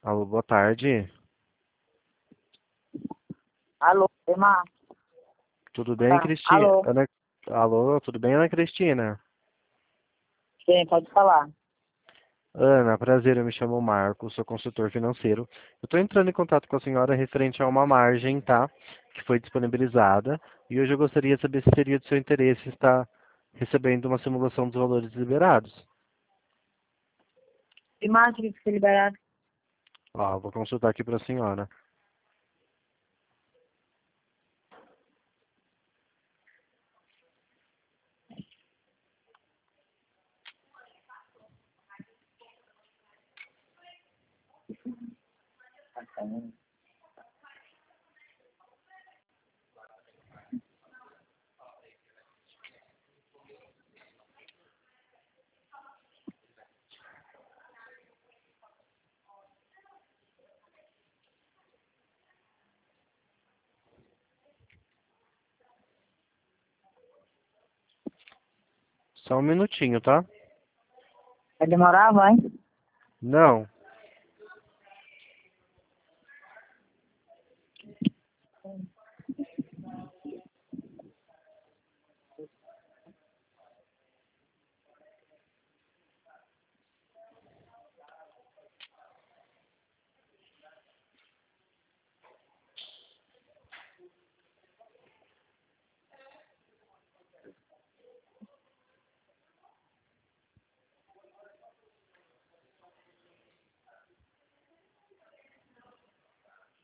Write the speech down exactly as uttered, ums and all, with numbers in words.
Alô, boa tarde. Alô, Emma? Tudo bem, Tá. Cristina? Alô, Ana... Alô, tudo bem, Ana Cristina? quem pode falar? Ana, prazer, eu me chamo Marco, sou consultor financeiro. Eu estou entrando em contato com a senhora referente a uma margem, tá? Que foi disponibilizada. E hoje eu gostaria de saber se seria do seu interesse estar recebendo uma simulação dos valores liberados. Imagem que foi liberado. Ó, vou consultar aqui para a senhora. Só um minutinho, tá? Vai demorar, vai? Não.